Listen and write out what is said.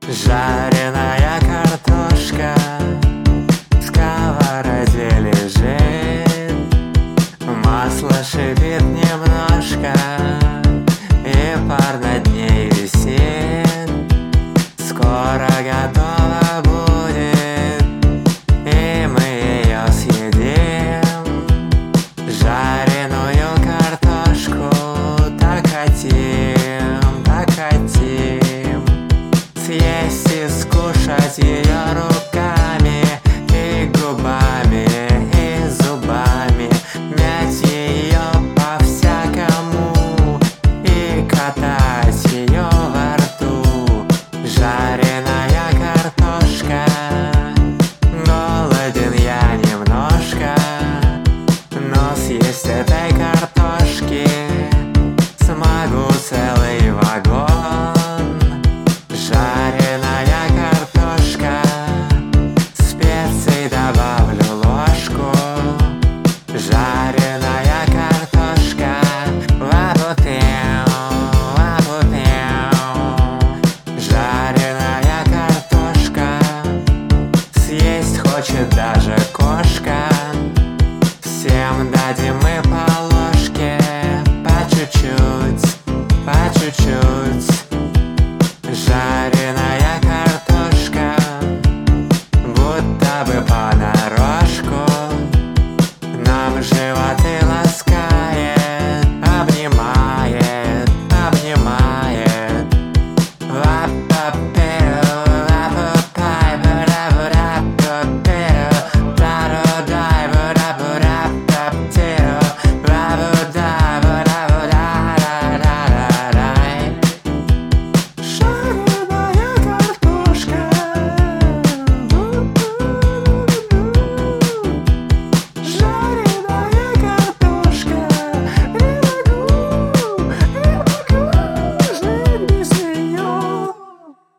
Жареная картошка в сковороде лежит, масло шипит немножко, и пар над ней висит. Скоро готова будет, и мы ее съедим. Жареную картошку так хотим, так хотим, съесть и скушать ее руками и губами, и зубами, мять ее по-всякому и катать ее во рту. Жареная картошка, голоден я немножко, но съесть этой картошки смогу целый вагон. Жареная картошка, специй добавлю ложку. Жареная картошка, лапу-пяу, лапу-пяу. Жареная картошка, съесть хочет даже кошка. Всем дадим мы по ложке, по чуть-чуть, по чуть-чуть.